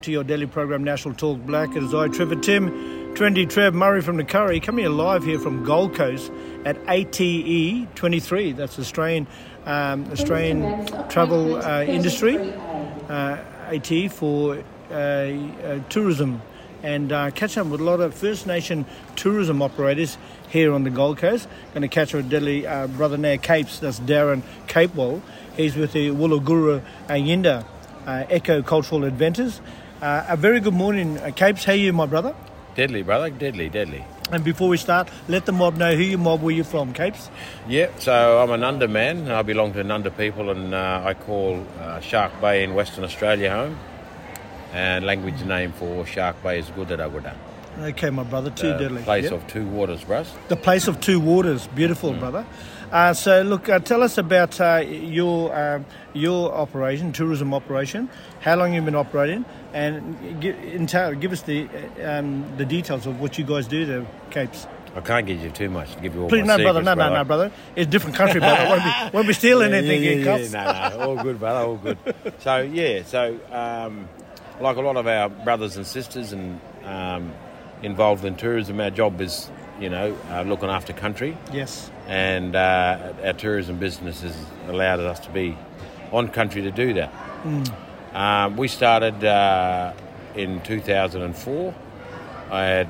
To your daily program, National Talk Black. It is I, Trevor Tim, Trendy Trev Murray from the Curry, coming live here from Gold Coast at ATE 23. That's Australian Travel Industry, AT for tourism. And catching up with a lot of First Nation tourism operators here on the Gold Coast. Going to catch up with deadly brother Nair Capes, that's Darren Capewell. He's with the Woolagura Yinda Eco Cultural Adventures. A very good morning, Capes. How are you, my brother? Deadly, brother. Deadly. And before we start, let the mob know who you mob, where you're from, Capes. Yeah, so I'm a Nunda man. I belong to Nunda people, and I call Shark Bay in Western Australia home. And language name for Shark Bay is Gudaraguda. Okay, my brother, deadly. Place of two waters, bros. The place of two waters. Beautiful, brother. So, look, tell us about your operation, tourism operation, how long you've been operating, and give us the details of what you guys do there, Capes. I can't give you too much. Give you all Please, my secrets, brother. No, brother. It's a different country, brother. Won't be stealing anything here, Capes. No, all good, brother, all good. So, like a lot of our brothers and sisters and involved in tourism, our job is, looking after country. Yes. And our tourism business has allowed us to be on country to do that. We started in 2004. I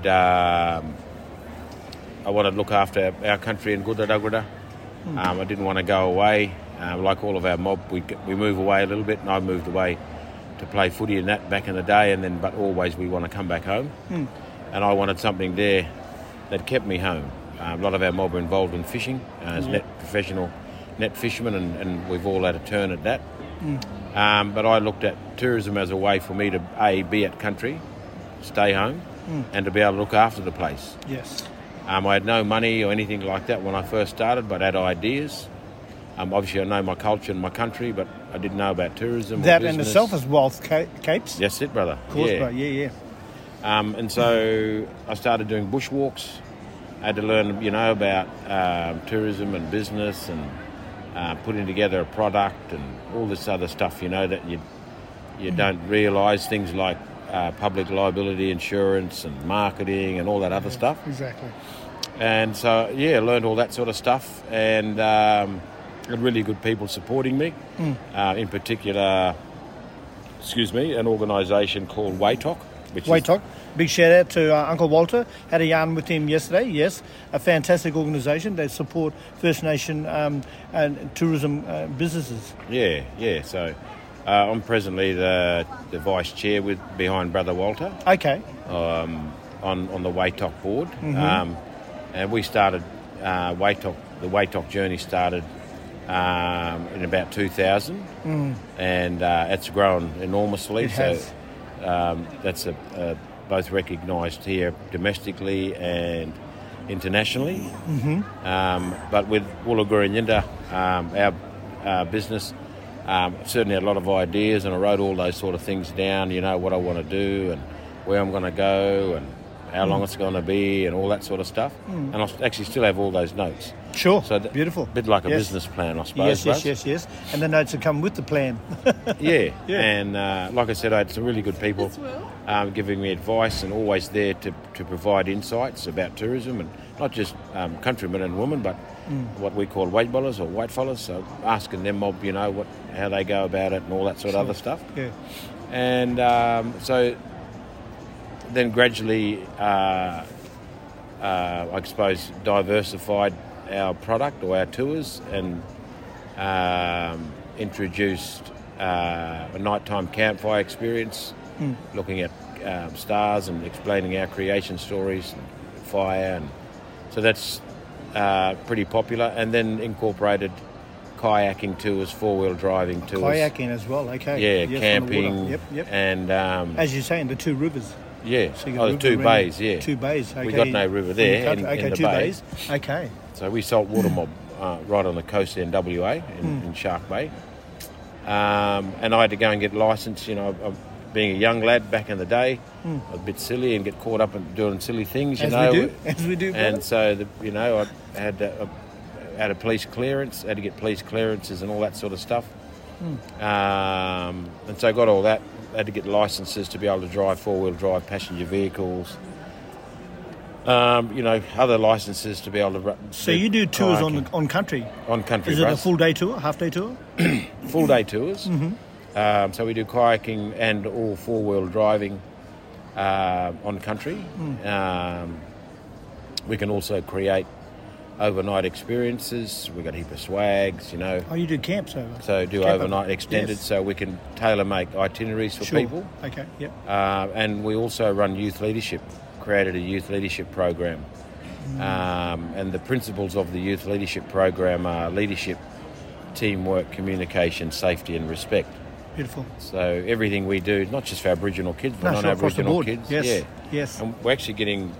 wanted to look after our country in Gudaraguda. I didn't want to go away. Like all of our mob, we move away a little bit, and I moved away to play footy and that back in the day, but always we want to come back home. And I wanted something there that kept me home. A lot of our mob are involved in fishing as professional net fishermen, and we've all had a turn at that. But I looked at tourism as a way for me to, be at country, stay home, and to be able to look after the place. Yes. I had no money or anything like that when I first started, but I had ideas. Obviously, I know my culture and my country, but I didn't know about tourism. That in itself is wealth, Capes. That's it, brother. Of course, brother. Yeah. And so I started doing bushwalks. I had to learn, about tourism and business and putting together a product and all this other stuff, that you don't realise, things like public liability insurance and marketing and all that other stuff. Exactly. And so, learned all that sort of stuff, and had really good people supporting me. In particular, an organisation called WAITOC. WAITOC. Big shout out to Uncle Walter. Had a yarn with him yesterday. Yes, a fantastic organisation. They support First Nation and tourism businesses. Yeah. So I'm presently the vice chair behind Brother Walter. Okay. On the WAITOC board, and we started WAITOC. The WAITOC journey started in about 2000, and it's grown enormously. It has. That's both recognised here domestically and internationally. But with Woolagura Yinda, our business, certainly had a lot of ideas, and I wrote all those sort of things down, what I want to do and where I'm going to go and how long it's going to be and all that sort of stuff. And I actually still have all those notes. Sure, so beautiful. A bit like a business plan, I suppose. Yes. And the notes that come with the plan. Yeah. And like I said, I had some really good people giving me advice and always there to provide insights about tourism, and not just countrymen and women, but what we call white fellas or white fellas. So asking them mob, how they go about it and all that sort of other stuff. Yeah. And so then gradually, I suppose, diversified our product or our tours, and introduced a nighttime campfire experience, looking at stars and explaining our creation stories, and fire, and so that's pretty popular. And then incorporated kayaking tours, four-wheel driving tours. Kayaking as well, okay. Yeah, yes, camping. Yep. And as you're saying, the two rivers. Yeah, so the two bays, yeah. Two bays, okay. We got no river there in the two bay. Bays, okay. So we saltwater mob right on the coast there in WA, in Shark Bay. And I had to go and get licensed, being a young lad back in the day, a bit silly and get caught up in doing silly things, As we do. Brother. And so, I had a police clearance, had to get police clearances and all that sort of stuff. And so I got all that. Had to get licenses to be able to drive four-wheel drive passenger vehicles. Other licenses to be able to run. So you do tours on country? On country. Is it a full day tour, half day tour? Full day tours. So we do kayaking and all four-wheel driving on country. We can also create overnight experiences. We've got a heap of swags, Oh, you do camps over? So do Camp overnight extended, so we can tailor-make itineraries for people. Okay, yep. And we also run youth leadership, created a youth leadership program. And the principles of the youth leadership program are leadership, teamwork, communication, safety and respect. Beautiful. So everything we do, not just for Aboriginal kids, but non-Aboriginal kids. Yes. And we're actually getting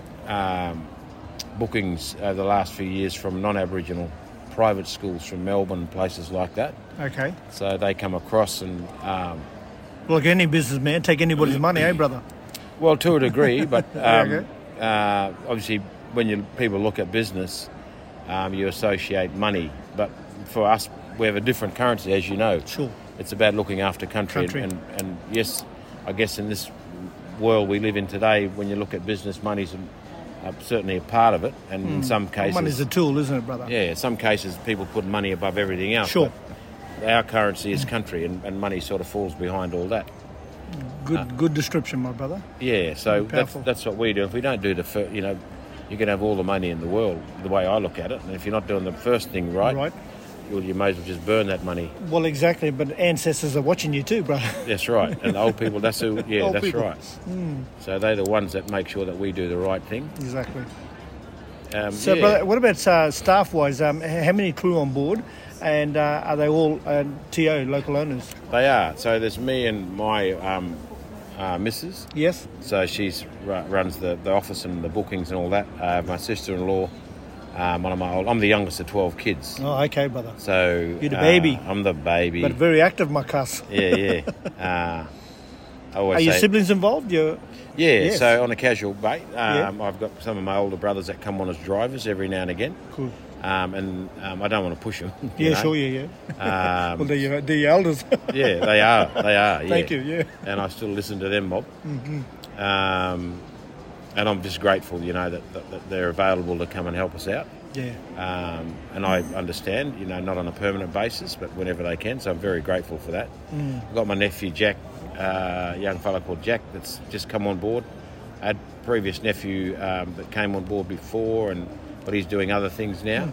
bookings over the last few years from non-Aboriginal private schools from Melbourne, places like that. Okay. So they come across and... like any businessman, take anybody's money, eh, brother? Well, to a degree, but Okay. obviously when people look at business, you associate money. But for us, we have a different currency, as you know. Sure. It's about looking after country. And yes, I guess in this world we live in today, when you look at business, money's certainly a part of it. And in some cases... Money's a tool, isn't it, brother? Yeah, in some cases people put money above everything else. Sure. But our currency is country, and money sort of falls behind all that. Good description, my brother. Yeah, so Powerful. that's what we do. If we don't do you can have all the money in the world, the way I look at it. And if you're not doing the first thing right. Well, you may as well just burn that money. Well, exactly, but ancestors are watching you too, brother. That's right. And old people, that's who, Old that's people. right. So they're the ones that make sure that we do the right thing. Exactly. So, brother, what about staff-wise? How many crew on board? And are they all TO, local owners? They are. So there's me and my missus. Yes. So she's runs the office and the bookings and all that. My sister-in-law, I'm the youngest of 12 kids. Oh, okay, brother. So you're the baby. I'm the baby. But very active, my cuss. Yeah. Are your siblings involved? Yeah, Yes. So on a casual bait, I've got some of my older brothers that come on as drivers every now and again. Cool. And I don't want to push them. Sure, yeah. Well, they're your elders. Yeah, they are. Yeah. Thank you, yeah. And I still listen to them, Bob. And I'm just grateful, that they're available to come and help us out. Yeah. And I understand, not on a permanent basis, but whenever they can. So I'm very grateful for that. I've got my nephew Jack, a young fella called Jack that's just come on board. I had a previous nephew that came on board before, but he's doing other things now.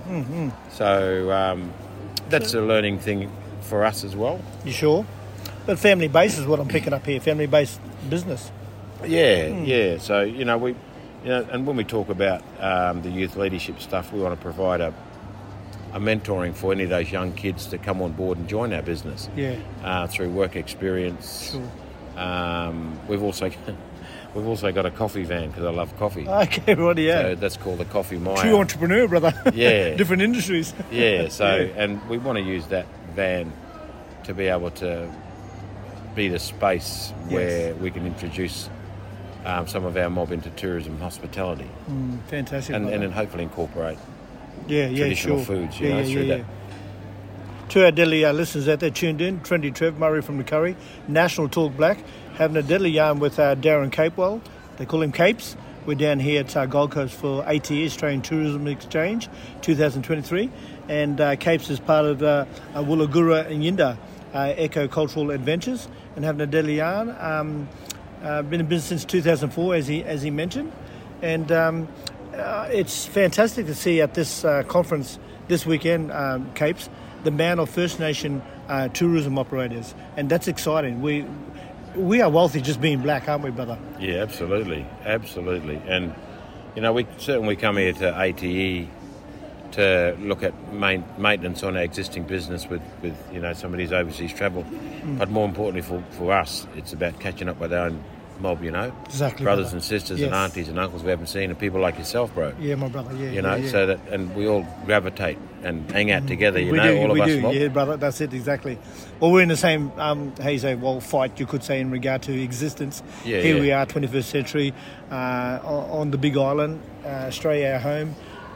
So that's a learning thing for us as well. You sure? But family-based is what I'm picking up here, family-based business. Yeah. So, we, and when we talk about the youth leadership stuff, we want to provide a mentoring for any of those young kids to come on board and join our business. Yeah. Through work experience. Sure. We've also got a coffee van because I love coffee. Okay, right, yeah. So that's called the Coffee Mile. True entrepreneur, brother. Yeah. Different industries. Yeah, and we want to use that van to be able to be the space where we can introduce some of our mob into tourism and hospitality. Fantastic. And then hopefully incorporate sure. traditional foods, through that. To our deadly listeners out there tuned in, Trendy Trev Murray from the Curry, National Talk Black, having a deadly yarn with Darren Capewell. They call him Capes. We're down here at Gold Coast for ATE, Australian Tourism Exchange 2023. And Capes is part of Woolagura and Yinda Eco-Cultural Adventures and having a deadly yarn. Been in business since 2004, as he mentioned. And it's fantastic to see at this conference this weekend, Capes, the man of First Nation tourism operators. And that's exciting. We are wealthy just being black, aren't we, brother? Yeah, absolutely. And, we come here to ATE to look at maintenance on our existing business with some of these overseas travel. But more importantly for us, it's about catching up with our own mob, Exactly. Brothers brother. and sisters and aunties and uncles we haven't seen, and people like yourself, bro. Yeah, my brother, yeah. So that, and we all gravitate and hang out together, we do. mob. Yeah, brother, that's it, exactly. Well, we're in the same, fight, you could say, in regard to existence. Here we are, 21st century, on the Big Island, Australia, our home.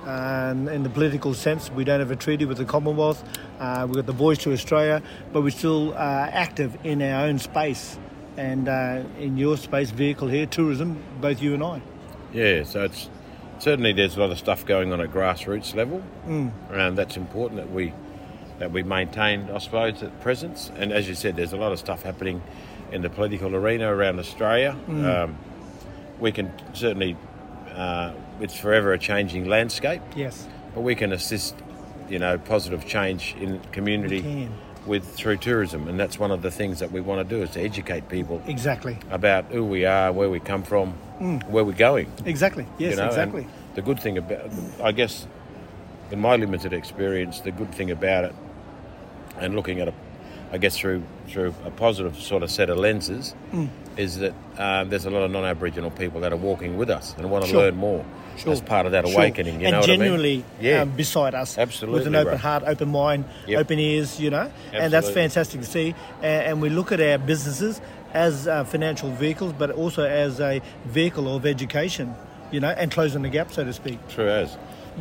In the political sense, we don't have a treaty with the Commonwealth. We've got the Voice to Australia, but we're still active in our own space. And in your space vehicle here, tourism, both you and I. Yeah, so it's certainly there's a lot of stuff going on at grassroots level, and that's important that we maintain, I suppose, that presence. And as you said, there's a lot of stuff happening in the political arena around Australia. We can certainly, it's forever a changing landscape. Yes. But we can assist, positive change in community through tourism, and that's one of the things that we want to do, is to educate people exactly about who we are, where we come from, where we're going. Exactly. Yes, exactly. And the good thing about, I guess, in my limited experience, the good thing about it, and looking at it, I guess through a positive sort of set of lenses, is that there's a lot of non-Aboriginal people that are walking with us and want to learn more as part of that awakening. You know what genuinely I mean? Beside us, absolutely, with an open heart, open mind, open ears, and that's fantastic to see. And we look at our businesses as financial vehicles, but also as a vehicle of education, and closing the gap, so to speak. True as.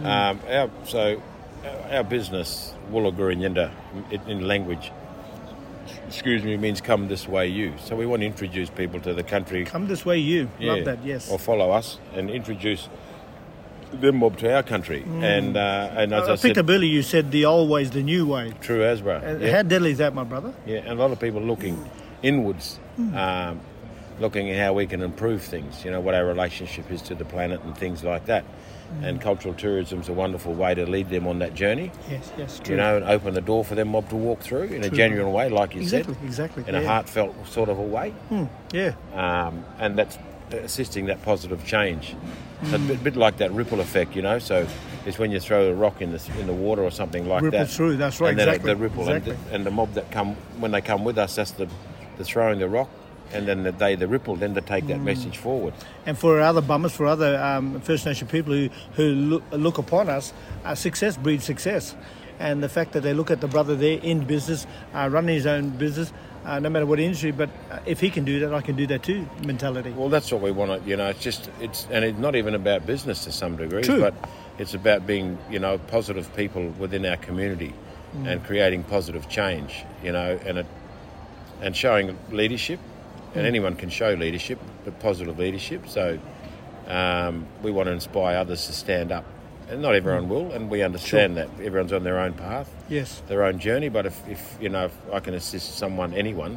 Our business, Woolaguru Yinda, in language, means come this way you. So we want to introduce people to the country. Come this way you. Love that, yes. Or follow us and introduce them mob to our country. And as I picked up earlier, you said the old way is the new way. True as, bro. How deadly is that, my brother? Yeah, and a lot of people looking inwards, looking at how we can improve things, what our relationship is to the planet and things like that. And cultural tourism is a wonderful way to lead them on that journey. Yes, true. And open the door for them mob to walk through in a genuine way, like you said. Exactly. In a heartfelt sort of a way. And that's assisting that positive change. So a bit like that ripple effect, so it's when you throw a rock in the water or something like ripple that. Through, that's right, and exactly. then the ripple, and the mob that when they come with us, that's the throwing the rock. And then the ripple, then to take that message forward. And for other bummers, for other First Nation people who look upon us, success breeds success. And the fact that they look at the brother there in business, running his own business, no matter what industry, but if he can do that, I can do that too, mentality. Well, that's what we want to, it's not even about business to some degree, True. But it's about being, positive people within our community and creating positive change, and showing leadership. And anyone can show leadership, but positive leadership. So we want to inspire others to stand up. And not everyone will, and we understand that. Everyone's on their own path, their own journey. But if I can assist anyone,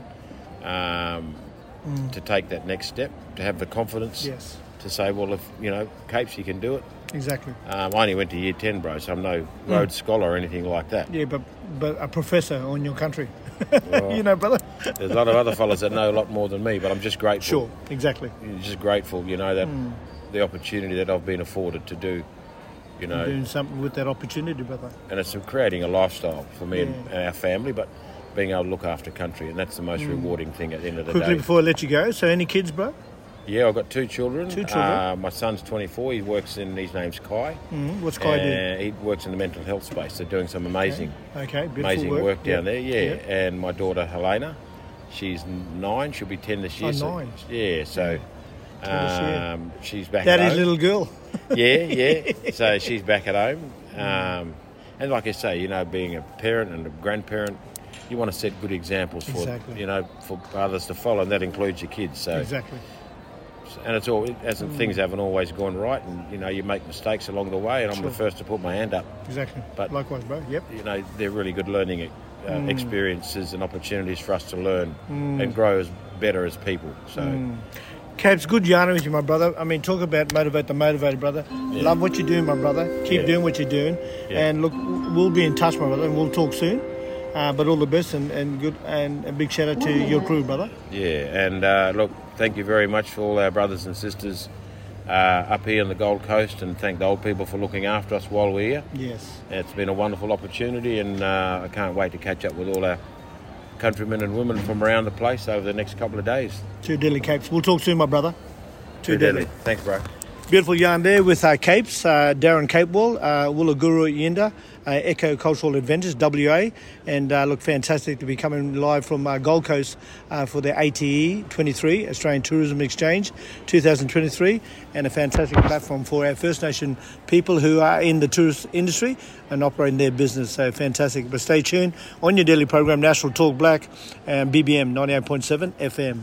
to take that next step, to have the confidence to say, well, if, Capes, you can do it. Exactly. I only went to year 10, bro, so I'm no Rhodes Scholar or anything like that. Yeah, but a professor on your country. Well, brother. There's a lot of other fellas that know a lot more than me, but I'm just grateful. Sure, exactly. Just grateful, that the opportunity that I've been afforded to do, doing something with that opportunity, brother. And it's creating a lifestyle for me and our family, but being able to look after country, and that's the most rewarding thing at the end of the day. Quickly before I let you go, so any kids, bro? Yeah, I've got 2 children. 2 children. My son's 24. He works his name's Kai. What's Kai do? He works in the mental health space. They're doing some amazing work down there. Yeah. And my daughter Helena, she's 9. She'll be 10 this year. 9. Yeah, so she's back. Daddy's little girl. Yeah. So she's back at home. And like I say, being a parent and a grandparent, you want to set good examples for others to follow, and that includes your kids. So exactly. And it's all things haven't always gone right, and you make mistakes along the way, and I'm the first to put my hand up. Exactly. But likewise, bro. Yep. They're really good learning experiences and opportunities for us to learn and grow better as people. So. Capes, good yarning with you, my brother. I mean, talk about motivate the motivated, brother. Yeah. Love what you're doing, my brother. Keep doing what you're doing. Yeah. And look, we'll be in touch, my brother, and we'll talk soon. But all the best and good, and a big shout out to your crew, brother. Yeah, and look, thank you very much for all our brothers and sisters up here on the Gold Coast, and thank the old people for looking after us while we're here. Yes. It's been a wonderful opportunity, and I can't wait to catch up with all our countrymen and women from around the place over the next couple of days. Too deadly, Capes. We'll talk soon, my brother. Too deadly. Thanks, bro. Beautiful yarn there with Capes, Darren Capewell, Woolaguru Yinda. Eco Cultural Adventures, WA, and look fantastic to be coming live from Gold Coast for the ATE 23, Australian Tourism Exchange 2023, and a fantastic platform for our First Nation people who are in the tourist industry and operating their business. So fantastic. But stay tuned on your daily program, National Talk Black and BBM 98.7 FM.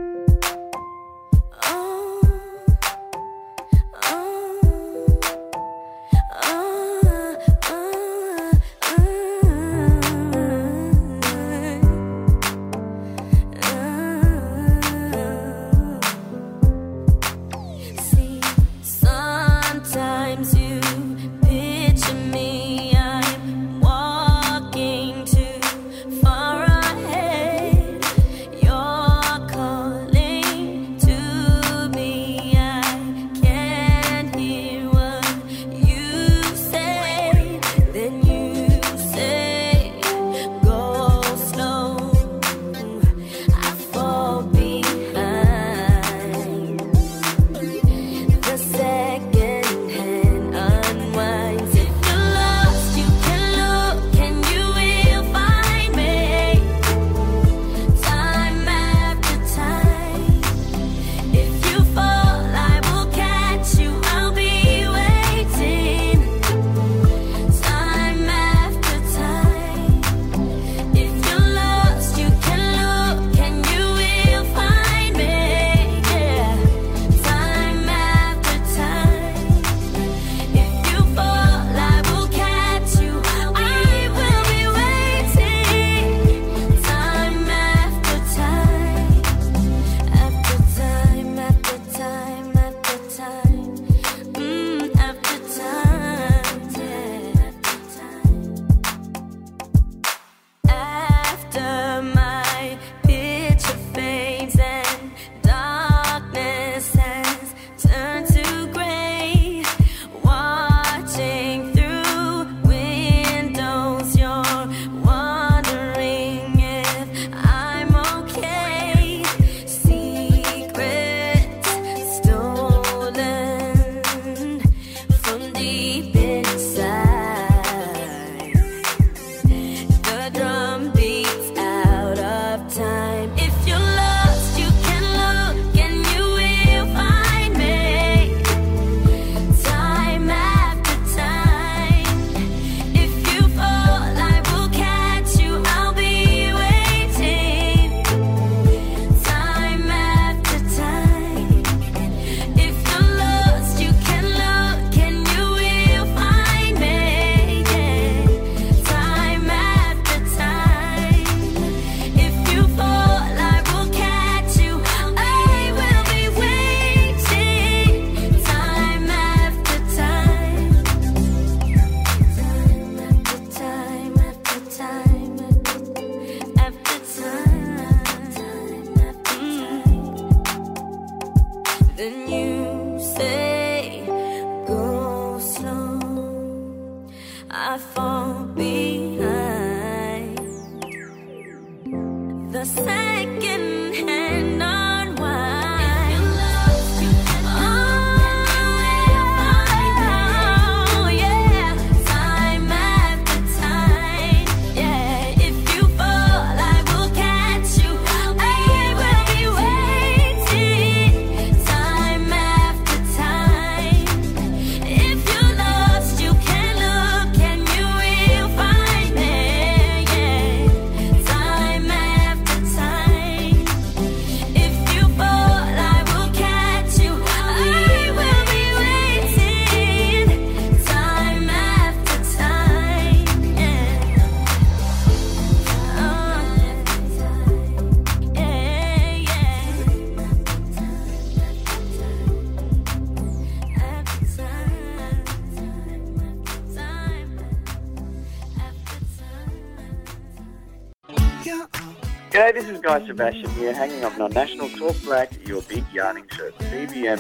G'day, this is Guy Sebastian here, hanging up on National Talk Black, your big yarning show, BBM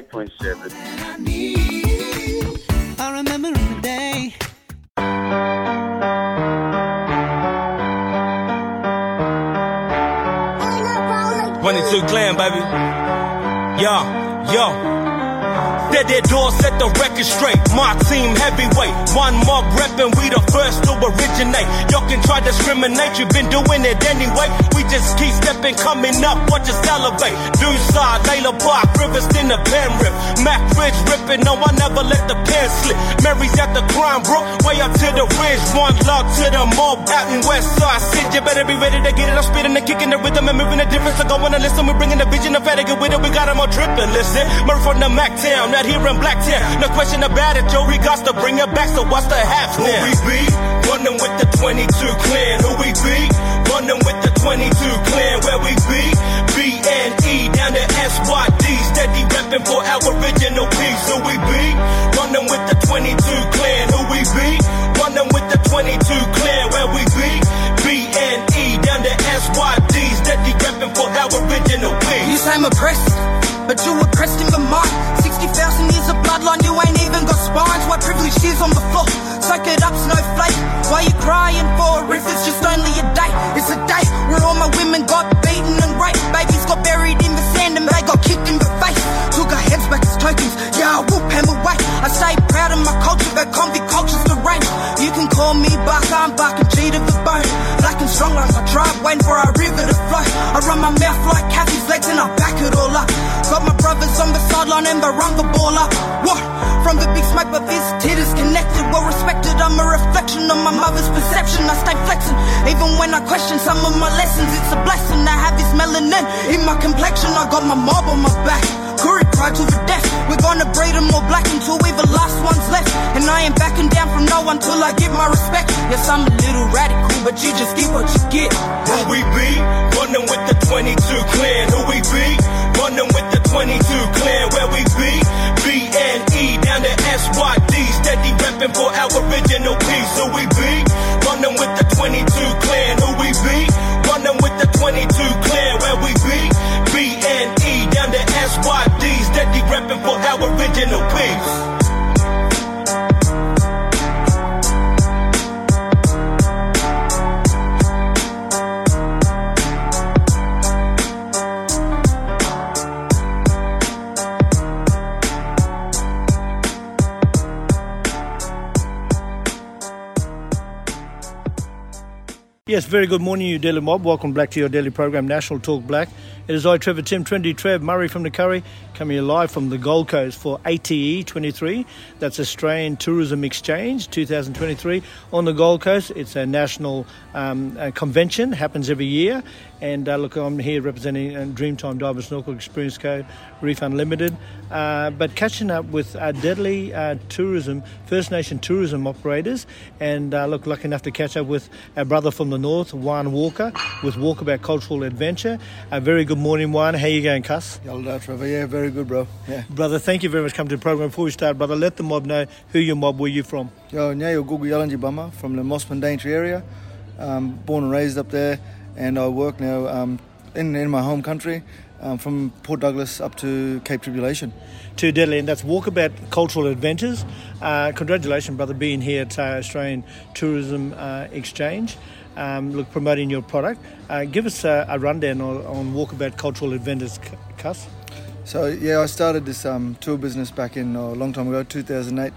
98.7. I remember in the day. 22 Clan, baby. Yo. Their doors set the record straight. My team heavyweight, one mob reppin', we the first to originate. Y'all can try discriminate, you've been doing it anyway. We just keep stepping, coming up, watch us elevate. Dewside, Layla Park, Riverston, the Penrith. Mac Ridge ripping, no, I never let the pen slip. Mary's at the Crown Brook, way up to the ridge. One love to the mob out in West Side. Sid, you better be ready to get it. I'm spitting and kicking the rhythm and moving the difference. So go on and listen, we're bringing the vision of better get with it. We got them all tripping, listen. Murph from the Mac Town, out here in Blacktown. No question about it, Joe, we got to bring it back, so what's the half now? Who we be? Running with the 22 clan. Who we be? Running with the 22 clan. Where we be? B-N-E down to S-Y-D. Steady repping for our original peace. Who we be? Running with the 22 clan. Who we be? Running with the 22 clan. Where we be? B-N-E down to S-Y-D. Steady repping for our original peace. You say I'm oppressed, but you oppressed in Vermont. 60,000 years of bloodline, you ain't even got spines. What privilege is on the floor? Soak it up, snowflake. Why you crying for? If it's just only a day, it's a day where all my women got beaten and raped. Babies got buried in the sand and they got kicked in the face. Took our heads back as tokens, yeah, I whoop him away. I stay proud of my culture, but convict culture's the range. You can call me Barker, I'm barking G to the bone. Black and strong like my tribe, waiting for our river to flow. I run my mouth like Kathy's legs and I back it all up. Got my brothers on the sideline and they run the ball up. What? From the big smoke, but visited is connected. Well respected, I'm a reflection of my mother's perception. I stay flexing, even when I question some of my lessons. It's a blessing I have this melanin in my complexion. I got my mob on my back. Curry pride to the death. We're gonna breed them all black until we're the last ones left. And I ain't backing down from no one till I get my respect. Yes, I'm a little radical, but you just get what you get. Who we be? Running with the 22 clan. Who we be? Running with the 22 clan. Where we be? B-N-E down to S-Y-D. Steady repping for our original peace. Who we be? Running with the 22 clan. Who we be? Running with the 22 clan. Where we be? B-N-E down to S-Y-D. Steady repping for our original peace. Yes, very good morning, you Daily Mob. Welcome back to your daily program, National Talk Black. It is I, Trevor Tim, Trendy Trev, Murray from the Curry, coming here live from the Gold Coast for ATE 23. That's Australian Tourism Exchange 2023 on the Gold Coast. It's a national convention, happens every year. And look, I'm here representing Dreamtime Dive and Snorkel Experience Code, Reef Unlimited. But catching up with Deadly Tourism, First Nation tourism operators. And look, lucky enough to catch up with our brother from the north, Juan Walker, with Walkabout Cultural Adventure. A very good morning, Juan. How you going, cuss? Yalda, Trevor. Yeah, very good, bro. Yeah. Brother, thank you very much for coming to the program. Before we start, brother, let the mob know who your mob, where you from. Yo, Nyayo Gugu Yalanji Bama from the Mossman Daintree area. Born and raised up there, and I work now in my home country, from Port Douglas up to Cape Tribulation. To Deadly, and that's Walkabout Cultural Adventures. Congratulations, brother, being here at Australian Tourism Exchange. Look, promoting your product. Give us a rundown on Walkabout Cultural Adventures, Cuss. So, yeah, I started this tour business back in a long time ago, 2008,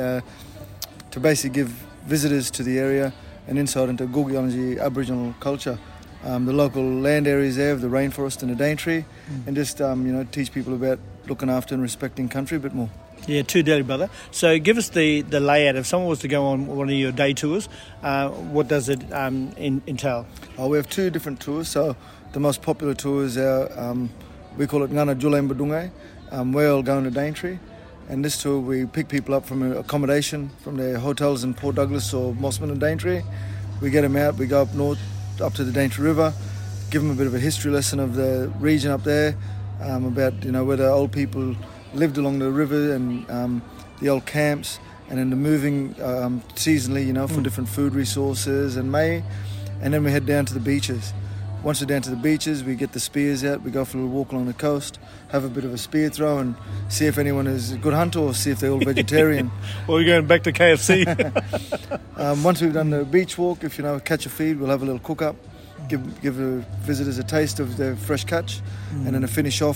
to basically give visitors to the area an insight into Gugu Yalanji Aboriginal culture. The local land areas there of the rainforest and the Daintree, and just teach people about looking after and respecting country a bit more. Yeah, too Deadly, brother. So give us the layout. If someone was to go on one of your day tours, what does it entail? We have two different tours. So the most popular tour is our, we call it Ngana Julein Badungai. We're all going to Daintree. And this tour, we pick people up from accommodation from their hotels in Port Douglas or Mossman and Daintree. We get them out, we go up north, up to the Daintree River, give them a bit of a history lesson of the region up there, about where the old people lived along the river and the old camps, and then the moving seasonally, for different food resources and and then we head down to the beaches. Once we're down to the beaches, we get the spears out, we go for a little walk along the coast, have a bit of a spear throw and see if anyone is a good hunter or see if they're all vegetarian. Or we're going back to KFC. Once we've done the beach walk, if catch a feed, we'll have a little cook up, give the visitors a taste of their fresh catch, and then to finish off,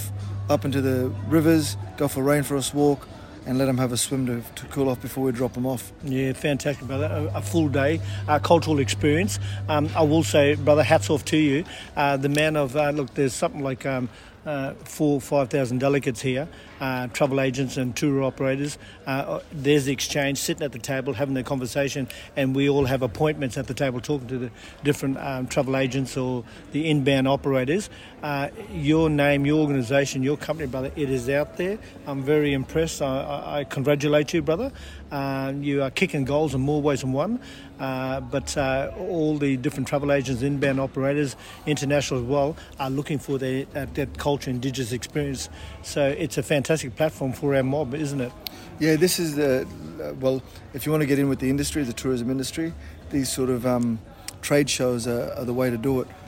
up into the rivers, go for a rainforest walk, and let them have a swim to cool off before we drop them off. Yeah, fantastic, brother. A full day, cultural experience. I will say, brother, hats off to you. The man of, look, there's something like 4,000 or 5,000 delegates here, travel agents and tour operators. There's the exchange, sitting at the table, having the conversation, and we all have appointments at the table talking to the different travel agents or the inbound operators. Your name, your organisation, your company, brother, it is out there. I'm very impressed. I congratulate you, brother. You are kicking goals in more ways than one. But all the different travel agents, inbound operators, international as well, are looking for that culture, indigenous experience. So it's a fantastic platform for our mob, isn't it? Yeah, this is well, if you want to get in with the industry, the tourism industry, these sort of trade shows are the way to do it.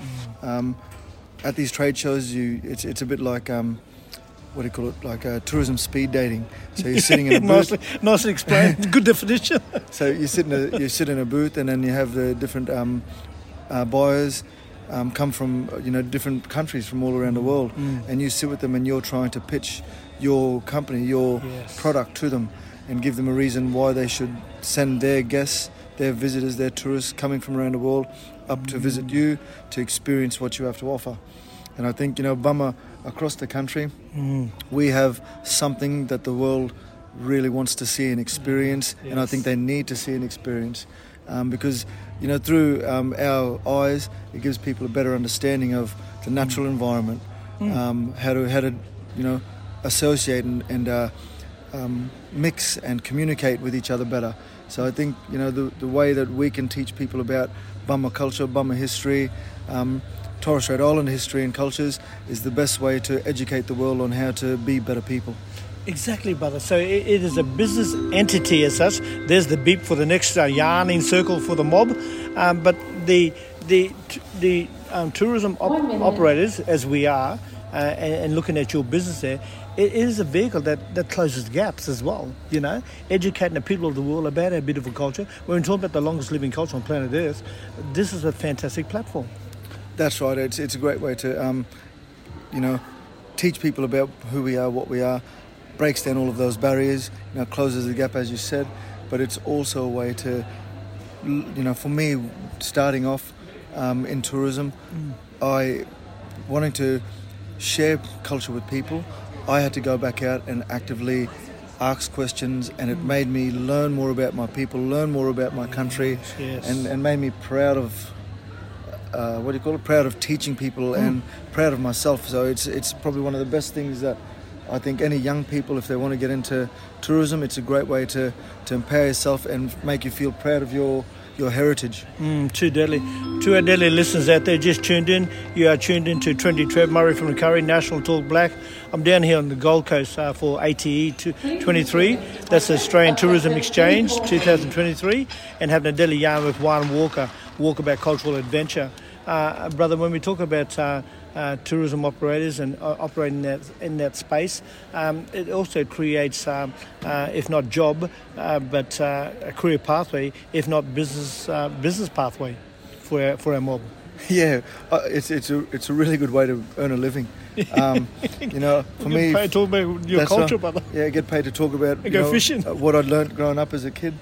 At these trade shows, it's a bit like what do you call it? Like tourism speed dating. So you're sitting in a booth. Nicely explained. Good definition. So you sit in a booth, and then you have the different buyers come from different countries from all around the world, and you sit with them, and you're trying to pitch your company, your product to them, and give them a reason why they should send their guests, their visitors, their tourists coming from around the world up to visit you, to experience what you have to offer. And I think, Bumma, across the country, we have something that the world really wants to see and experience, and I think they need to see and experience, because, through our eyes, it gives people a better understanding of the natural environment, how to associate and mix and communicate with each other better. So I think, the way that we can teach people about Bumma culture, Bumma history, Torres Strait Island history and cultures is the best way to educate the world on how to be better people. Exactly, brother. So it is a business entity as such. There's the beep for the next yarning circle for the mob, but the tourism operators, as we are, and looking at your business there, it is a vehicle that closes gaps as well, educating the people of the world about our beautiful culture. We're talking about the longest living culture on planet Earth. This is a fantastic platform. That's right. It's a great way to, teach people about who we are, what we are, breaks down all of those barriers, closes the gap, as you said. But it's also a way to, for me, starting off in tourism, wanting to share culture with people, I had to go back out and actively ask questions, and it made me learn more about my people, learn more about my country, and made me proud of proud of teaching people and proud of myself. So it's probably one of the best things that I think any young people, if they want to get into tourism, it's a great way to empower yourself and make you feel proud of your heritage. Too deadly. To our deadly listeners out there just tuned in, you are tuned in to Trinity Trev Murray from the Curry National Talk Black. I'm down here on the Gold Coast for ATE 23. That's the Australian Tourism Exchange 2023, and having a deadly yarn with Juan Walker, Walkabout Cultural Adventure. Brother, when we talk about tourism operators and operating in that space, it also creates, if not job, but a career pathway, if not business pathway for our mob. Yeah, it's a really good way to earn a living. For me, paid to talk about your culture, brother. Yeah, get paid to talk about fishing. What I'd learned growing up as a kid.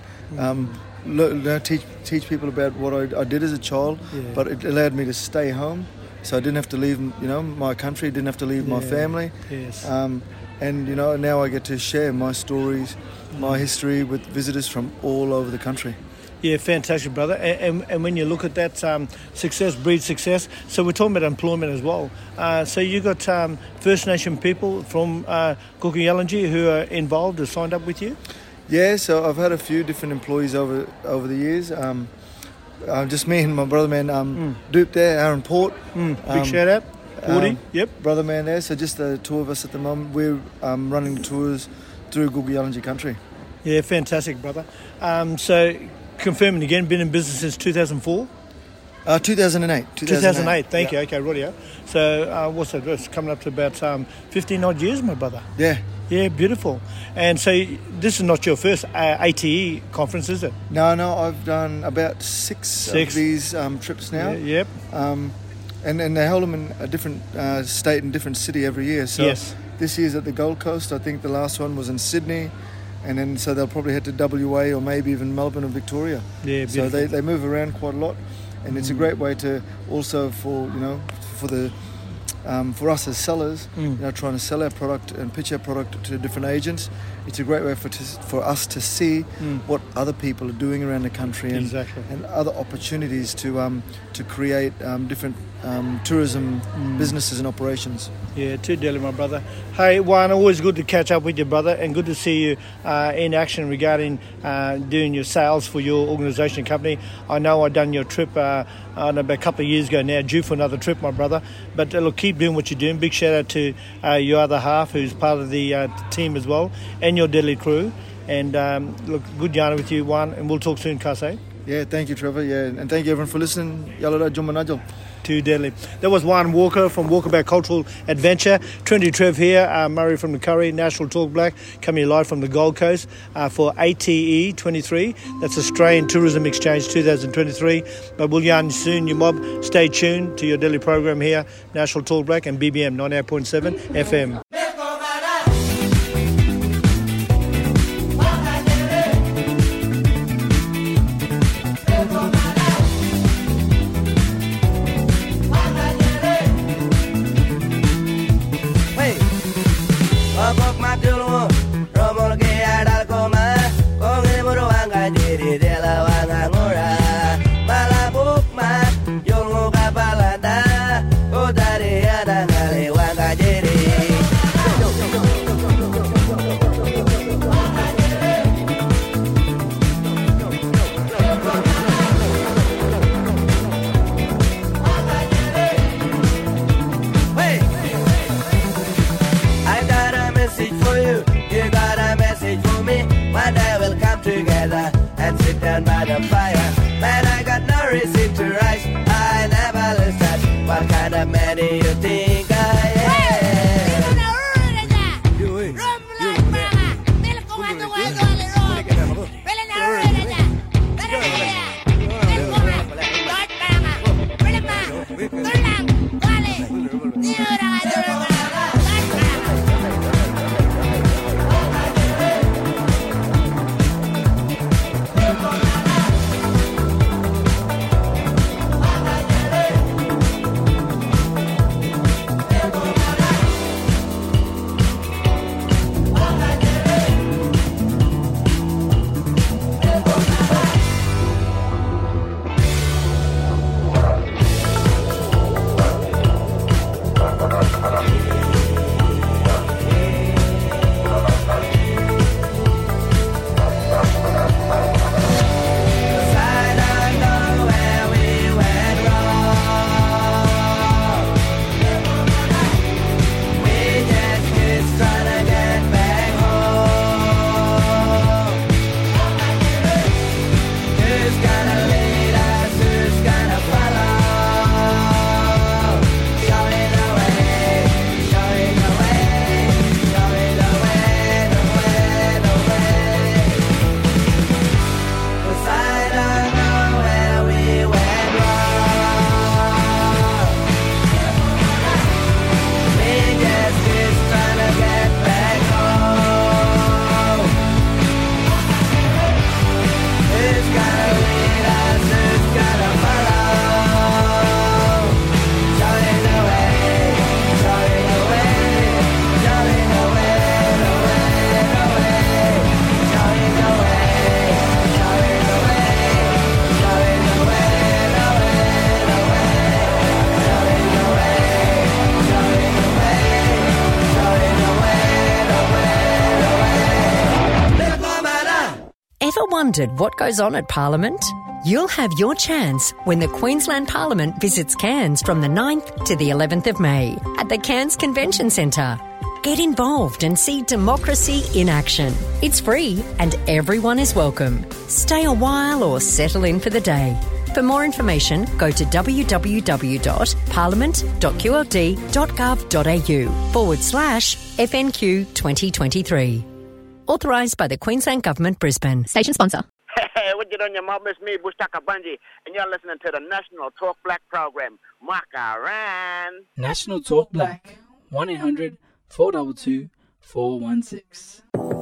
Teach people about what I did as a child, but it allowed me to stay home, so I didn't have to leave my country, didn't have to leave my family. And now I get to share my stories, my history with visitors from all over the country. Yeah, fantastic, brother. And when you look at that, success breeds success. So we're talking about employment as well. So you got First Nation people from Kuku-Yalanji who are involved, who signed up with you? Yeah, so I've had a few different employees over the years. Just me and my brother man, Dupe there, Aaron Port. Big shout out. Porty, yep. Brother man there. So just the two of us at the moment. We're running tours through Kuku-Yalanji country. Yeah, fantastic, brother. So confirming again, been in business since 2004? 2008. 2008, thank you. Okay, rightio. So what's that? It's coming up to about 15 odd years, my brother. Yeah. Yeah, beautiful. And so this is not your first ATE conference, is it? No, I've done about six of these trips now. Yep. And they hold them in a different state and different city every year. So This year's at the Gold Coast. I think the last one was in Sydney. And then so they'll probably head to WA or maybe even Melbourne or Victoria. Yeah, so they move around quite a lot. And it's a great way to also for us as sellers, trying to sell our product and pitch our product to different agents. It's a great way for us to see what other people are doing around the country and other opportunities to create different tourism businesses and operations. Yeah, too dearly, my brother. Hey, Juan, always good to catch up with you, brother, and good to see you in action regarding doing your sales for your organisation and company. I know I done your trip about a couple of years ago now, due for another trip, my brother. But look, keep doing what you're doing. Big shout out to your other half, who's part of the team as well, and your Delhi crew. And look, good yarn with you, Juan, and we'll talk soon, Kase. Yeah, thank you, Trevor. Yeah, and thank you everyone for listening. Yalada Jumanajal. To Delhi. That was Juan Walker from Walkabout Cultural Adventure. Trinity Trev here, Murray from the Curry, National Talk Black, coming live from the Gold Coast for ATE 23. That's Australian Tourism Exchange 2023. But we'll yarn soon, you mob. Stay tuned to your daily program here, National Talk Black and BBM 98.7 FM. By the fire, man, I got no reason to rise. I never lose touch. What kind of man do you think I am? Wondered what goes on at Parliament? You'll have your chance when the Queensland Parliament visits Cairns from the 9th to the 11th of May at the Cairns Convention Centre. Get involved and see democracy in action. It's free and everyone is welcome. Stay a while or settle in for the day. For more information, go to www.parliament.qld.gov.au/FNQ 2023. Authorised by the Queensland Government, Brisbane. Station sponsor. Hey, what you doing, your mom? It's me, Bushtaka Bunji, and you're listening to the National Talk Black program. Makaran. National Talk Black. 1-800 422 416.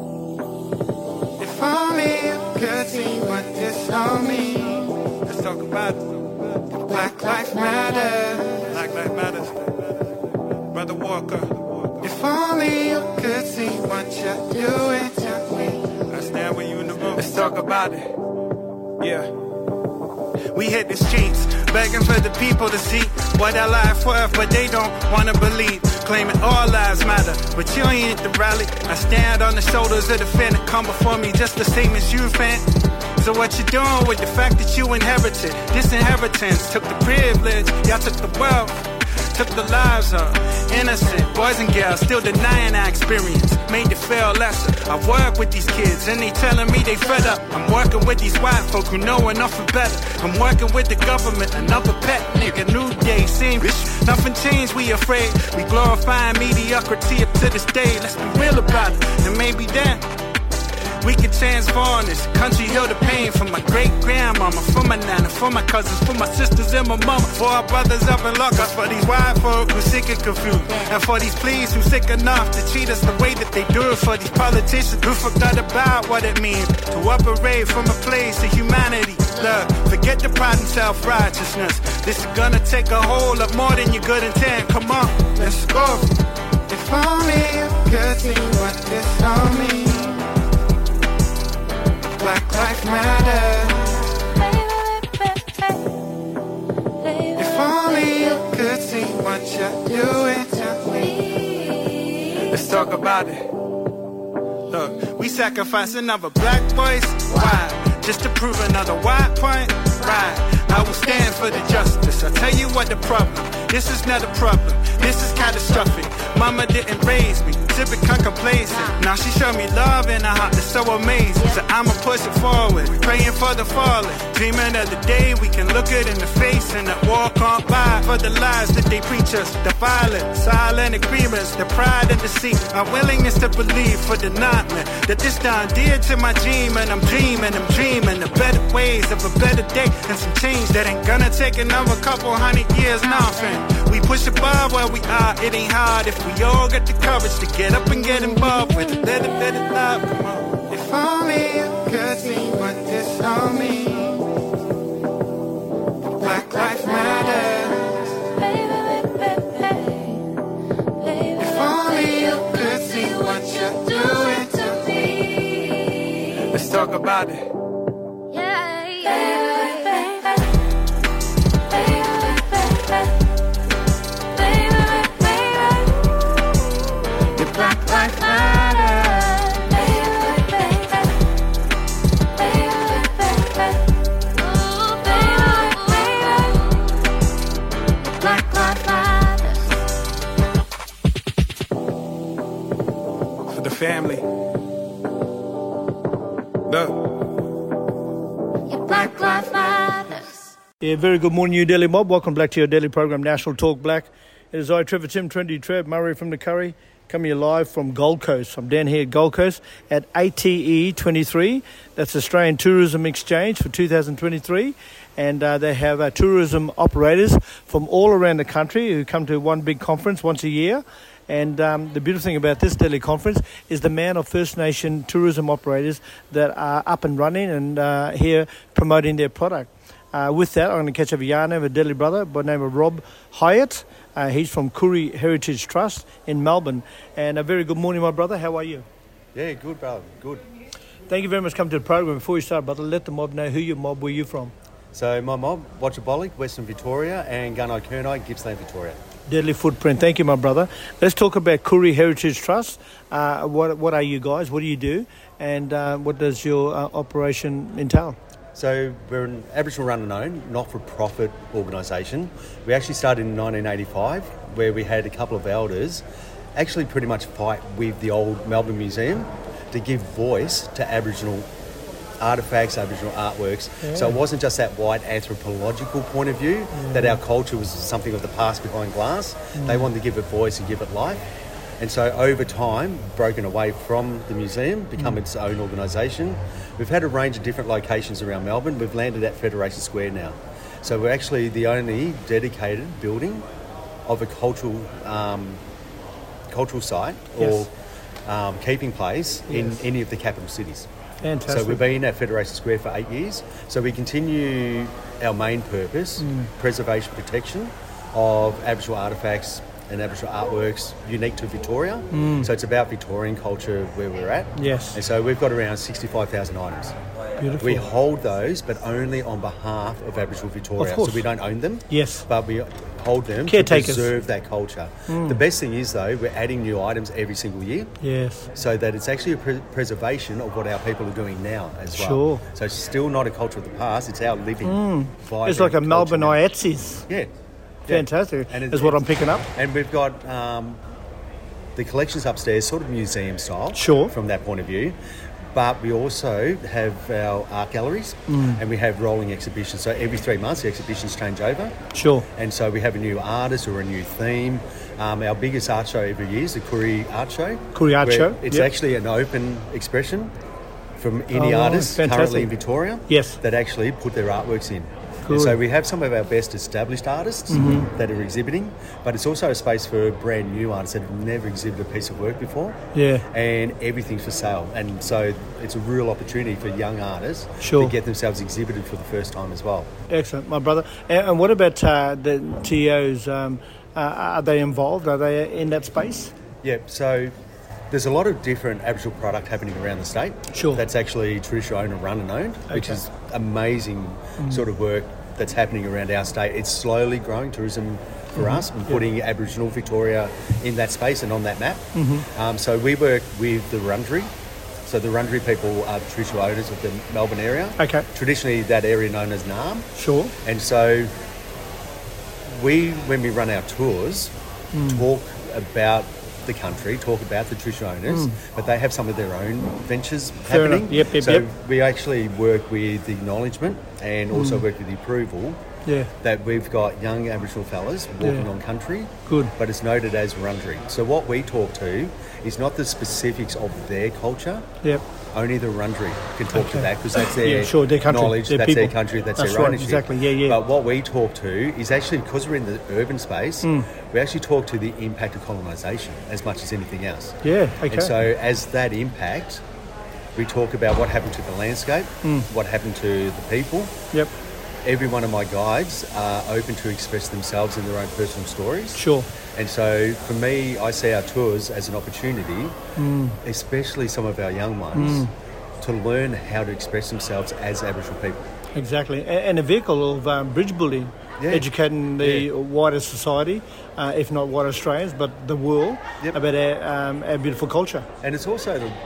If only you could see what this all means. Let's talk about it. Black Lives Matter. Black Lives Matter. Brother Walker. If only you could see what you're doing to me. I stand with you in the room. Let's talk about it. Yeah. We hit the streets, begging for the people to see what our life worth, but they don't want to believe. Claiming all lives matter, but you ain't at the rally. I stand on the shoulders of the fan that come before me, just the same as you, fan. So what you doing with the fact that you inherited this inheritance? Took the privilege, y'all took the wealth, took the lives of innocent boys and girls, still denying our experience, made it feel lesser. I work with these kids and they telling me they fed up. I'm working with these white folk who know enough and better. I'm working with the government, another pet nigga, new day, same bitch. Nothing changed, we afraid. We glorifying mediocrity up to this day. Let's be real about it, and maybe then we can transform this country, heal the pain from my great-grandmama, for my nana, for my cousins, for my sisters and my mama, for our brothers up in lockups, for these white folk who sick and confused, and for these pleas who sick enough to treat us the way that they do, for these politicians who forgot about what it means to operate from a place of humanity. Look, forget the pride and self-righteousness. This is gonna take a whole lot more than your good intent. Come on, let's go. If only you could see what this all means. Black Lives Matter. If only you could see what you're doing to me. Let's talk about it. Look, we sacrificing other black boys. Why? Just to prove another white point? Right. I will stand for the justice. I'll tell you what the problem. This is not a problem. This is catastrophic. Mama didn't raise me to become complacent. Now she showed me love in her heart that's so amazing. So I'ma push it forward, praying for the fallen, dreaming of the day we can look it in the face and that war can't buy for the lies that they preach us. The violence, silent agreements, the pride and deceit, our willingness to believe for the nightmare that this done did to my dream. And I'm dreaming of better ways of a better day and some change that ain't gonna take another couple hundred years. Nothing. We push above where we are. It ain't hard if we all get the courage to get up and get involved with it. Let it love. Come on. If only you could see what this all means. Black Lives Matter. If only you could see what you're doing to me. Let's talk about it. Black Lives Matter. Black Lives Matter. For the family. Look. Black Lives Matter. Yeah, very good morning, New Delhi mob. Welcome back to your daily program, National Talk Black. It is I, Trevor Tim, Trendy Trev, Murray from the Curry, coming here live from Gold Coast. I'm down here at Gold Coast at ATE 23. That's Australian Tourism Exchange for 2023. And they have tourism operators from all around the country who come to one big conference once a year. And the beautiful thing about this daily conference is the amount of First Nation tourism operators that are up and running and here promoting their product. With that, I'm going to catch up with Yana, a Delhi brother by the name of Rob Hyatt. He's from Koori Heritage Trust in Melbourne. And a very good morning, my brother. How are you? Yeah, good, brother. Good. Thank you very much for coming to the program. Before we start, brother, let the mob know who your mob, where you from. So my mob, Watchabollock, Western Victoria, and Gunai-Kurnai, Gippsland, Victoria. Deadly footprint. Thank you, my brother. Let's talk about Koori Heritage Trust. What are you guys? What do you do? And what does your operation entail? So we're an Aboriginal run and owned, not-for-profit organisation. We actually started in 1985, where we had a couple of elders actually pretty much fight with the old Melbourne Museum to give voice to Aboriginal artefacts, Aboriginal artworks. Yeah. So it wasn't just that white anthropological point of view, that our culture was something of the past behind glass. They wanted to give it voice and give it life. And so over time, broken away from the museum, become its own organisation. We've had a range of different locations around Melbourne. We've landed at Federation Square now. So we're actually the only dedicated building of a cultural cultural site Yes. or keeping place in Yes. any of the capital cities. Fantastic. So we've been at Federation Square for 8 years. So we continue our main purpose, preservation, protection of Aboriginal artefacts and Aboriginal artworks unique to Victoria. So it's about Victorian culture where we're at. Yes. And so we've got around 65,000 items. Beautiful. We hold those, but only on behalf of Aboriginal Victoria. Of course. So we don't own them. Yes. But we hold them Caretakers. to preserve that culture. The best thing is, though, we're adding new items every single year. Yes. So that it's actually a preservation of what our people are doing now as well. Sure. So it's still not a culture of the past, it's our living, vibrant It's like a culture Melbourne now. IATSE's. Yeah. Fantastic. And is what I'm picking up. And we've got the collections upstairs, sort of museum style. Sure. From that point of view. But we also have our art galleries and we have rolling exhibitions. So every 3 months the exhibitions change over. Sure. And so we have a new artist or a new theme. Our biggest art show every year is the Koori Art Show. Koori Art where Show, It's yep. actually an open expression from any Oh, artist fantastic. currently in Victoria Yes. that actually put their artworks in. Good. And so we have some of our best established artists that are exhibiting, but it's also a space for brand new artists that have never exhibited a piece of work before. Yeah. And everything's for sale. And so it's a real opportunity for young artists Sure. to get themselves exhibited for the first time as well. Excellent, my brother. And what about the TOs? Are they involved? Are they in that space? Yeah, so there's a lot of different Aboriginal product happening around the state. Sure. That's actually traditional owned and run and owned, which Okay. is amazing sort of work that's happening around our state. It's slowly growing tourism for us and putting Aboriginal Victoria in that space and on that map. So we work with the Wurundjeri. So the Wurundjeri people are the traditional owners of the Melbourne area. Okay. Traditionally, that area known as Naarm. Sure. And so when we run our tours, talk about the country, talk about the traditional owners, but they have some of their own ventures Fair happening. enough. Yep, so yep. we actually work with the acknowledgement and also work with the approval Yeah. that we've got young Aboriginal fellas walking Yeah. on country, Good. but it's noted as Wurundjeri. So what we talk to is not the specifics of their culture. Yep. Only the Wurundjeri can talk to Okay. that because that's their, Yeah, sure, their country, knowledge, their that's people. their country, that's That's their right, ownership. exactly, yeah, yeah. But what we talk to is actually, because we're in the urban space, we actually talk to the impact of colonisation as much as anything else. Yeah, okay. And so as that impact, we talk about what happened to the landscape, what happened to the people. Yep. Every one of my guides are open to express themselves in their own personal stories. Sure. And so for me, I see our tours as an opportunity, especially some of our young ones, to learn how to express themselves as Aboriginal people. Exactly. And a vehicle of bridge building, Yeah. educating the Yeah. wider society, if not white Australians, but the world, Yep. about our beautiful culture. And it's also to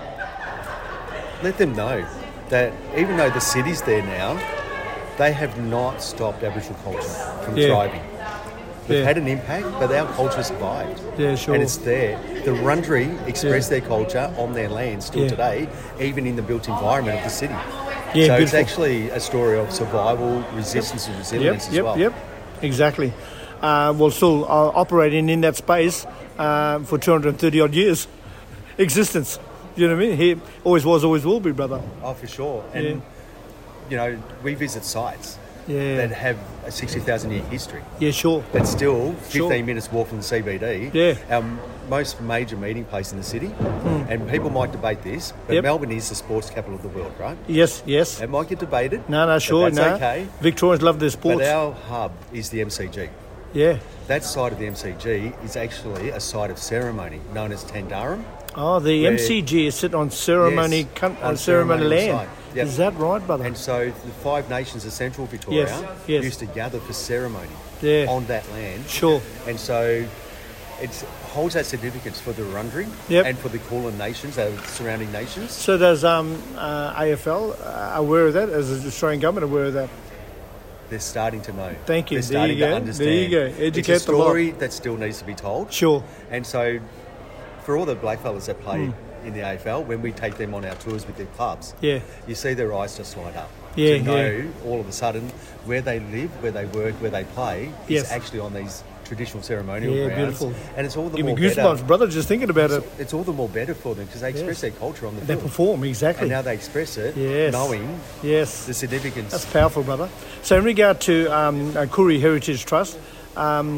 let them know that even though the city's there now, they have not stopped Aboriginal culture from Yeah. thriving. We've Yeah. had an impact, but our culture survived. Yeah, sure. And it's there. The Wurundjeri express Yeah. their culture on their land still Yeah. today, even in the built environment of the city. Yeah, so it's beautiful. actually a story of survival, resistance and resilience as well. Yep, exactly. Well, still operating in that space for 230 odd years existence. You know what I mean? He always was, always will be, brother. Oh, for sure. And, Yeah. you know, we visit sites Yeah. that have a 60,000-year history. Yeah, sure. That's still 15 Sure. minutes walk from the CBD. Yeah. Our most major meeting place in the city. And people might debate this, but Yep. Melbourne is the sports capital of the world, right? Yes, yes. It might get debated. No, sure, but that's no. okay. Victorians love their sports. But our hub is the MCG. Yeah. That side of the MCG is actually a site of ceremony known as Tandarum. Oh, the Where- MCG is sit on ceremony, Yes, on ceremony ceremonial land. site. Yep. Is that right, brother? And so the Five Nations of Central Victoria Yes. used to gather for ceremony Yeah. on that land. Sure. And so it holds that significance for the Wurundjeri Yep. and for the Kulin nations, the surrounding nations. So does AFL aware of that? Is the Australian government aware of that? They're starting to know. Thank you. They're There you starting to go. understand. There you go. Educate it's a the lot. story that still needs to be told. Sure. And so for all the blackfellas that play in the AFL, when we take them on our tours with their clubs, Yeah. you see their eyes just light up. Yeah, to know yeah. all of a sudden where they live, where they work, where they play Yes. is actually on these traditional ceremonial Yeah, grounds. beautiful. And it's all the Give me more goosebumps, better. brother, just thinking about it. It's all the more better for them because they express their culture on the They field. perform, exactly. And now they express it, Yes. knowing Yes. the significance. That's powerful, brother. So in regard to Koori Heritage Trust,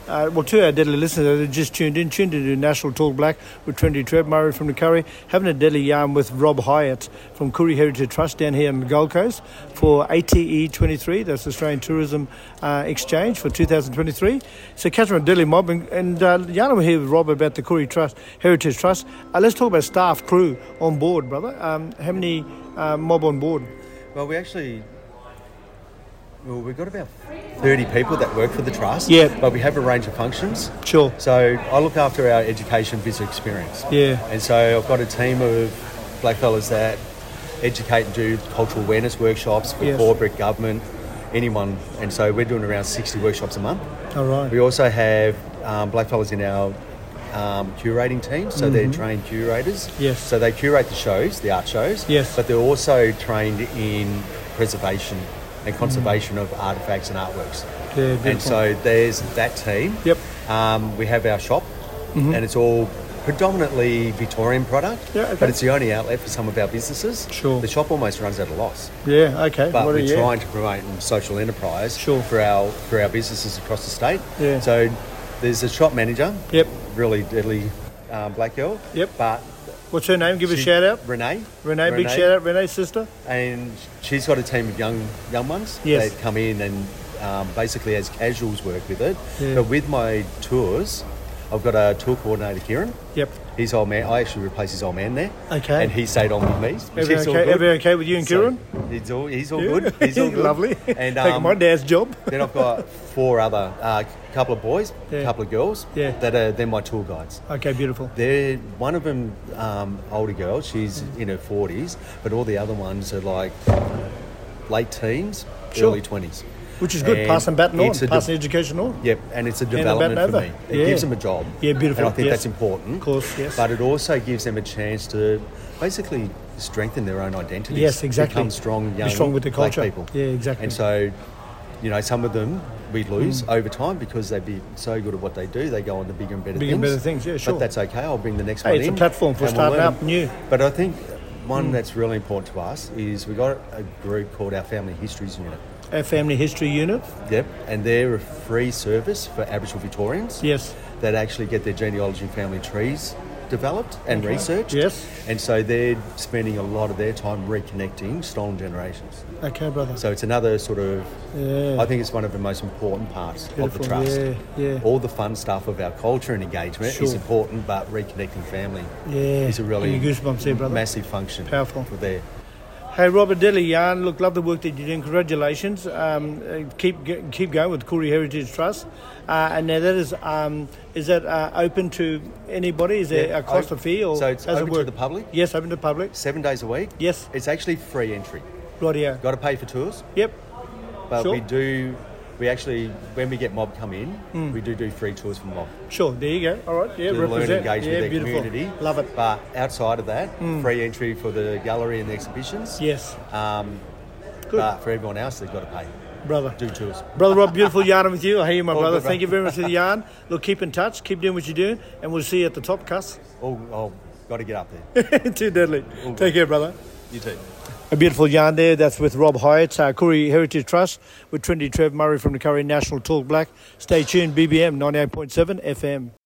to our deadly listeners that just tuned into National Talk Black with Trinity Trev Murray from the Curry, having a deadly yarn with Rob Hyatt from Koori Heritage Trust down here on the Gold Coast for ATE 23, that's Australian Tourism Exchange for 2023. So catch a deadly mob and yarn we're here with Rob about the Koori Heritage Trust. Let's talk about staff, crew on board, brother. How many mob on board? Well, we've got about 30 people that work for the trust. Yeah. But we have a range of functions. Sure. So I look after our education, visitor experience. Yeah. And so I've got a team of blackfellas that educate and do cultural awareness workshops for corporate, government, anyone. And so we're doing around 60 workshops a month. All right. We also have blackfellas in our curating team, so they're trained curators. Yes. So they curate the shows, the art shows. Yes. But they're also trained in preservation and conservation of artefacts and artworks. Yeah, and so there's that team. Yep. We have our shop, and it's all predominantly Victorian product, but it's the only outlet for some of our businesses. Sure. The shop almost runs out of loss. Yeah, okay. But we're trying to promote social enterprise for our businesses across the state. Yeah. So there's a shop manager. Yep. Really deadly black girl. Yep. But what's her name? Give a shout out. Renee, big shout out. Renee's sister. And she's got a team of young ones. Yes. That come in and basically as casuals work with it. Yeah. But with my tours, I've got a tour coordinator, Kieran. Yep. His old man, I actually replaced his old man there. Okay. And he stayed on with me. Everything okay with you and Kieran? He's all good. He's all good. Lovely. And taking my dad's job. Then I've got 4 other, couple of boys, a couple of girls. Yeah. They're my tour guides. Okay, beautiful. They're one of them, older girl. She's in her 40s, but all the other ones are like late teens, early 20s. Which is good, and passing baton on, passing education on. Yep, and it's a development for me. It gives them a job. Yeah, beautiful. And I think that's important. Of course, yes. But it also gives them a chance to basically strengthen their own identities. Yes, exactly. Become strong, young, be strong with the culture. black people. Yeah, exactly. And so, some of them we lose over time because they'd be so good at what they do. They go on to bigger and better things. Yeah, sure. But that's okay. I'll bring the next one in. It's a platform for starting out new. But I think one that's really important to us is we got a group called our Family Histories Unit. Our Family History Unit. Yep, and they're a free service for Aboriginal Victorians. Yes. That actually get their genealogy and family trees developed and researched. Yes. And so they're spending a lot of their time reconnecting stolen generations. Okay, brother. So it's another sort of, I think it's one of the most important parts of the trust. Yeah. All the fun stuff of our culture and engagement is important, but reconnecting family is a really goosebumps there, brother. massive function. Powerful. For there. Hey, Robert Delhi Yarn, look, love the work that you're doing. Congratulations. Keep going with Koori Heritage Trust. And now that is that open to anybody? Is there a cost of fee? Or so it's open to the public? Yes, open to the public. 7 days a week? Yes. It's actually free entry. Rightio. Got to pay for tours? Yep. But we actually, when we get mob come in, we do free tours for mob. Sure, there you go. All right, yeah, to learn and engage with their beautiful. community. Love it. But outside of that, free entry for the gallery and the exhibitions. Yes. Good. But for everyone else, they've got to pay. Brother. Do tours. Brother Rob, beautiful yarn with you. I hear you, my All brother. good, Thank you very much for the yarn. Look, keep in touch. Keep doing what you're doing. And we'll see you at the top, cuss. Oh, got to get up there. Too deadly. Take care, brother. You too. A beautiful yarn there. That's with Rob Hyatt, Koori Heritage Trust, with Trinity Trev Murray from the Curry National Talk Black. Stay tuned, BBM 98.7 FM.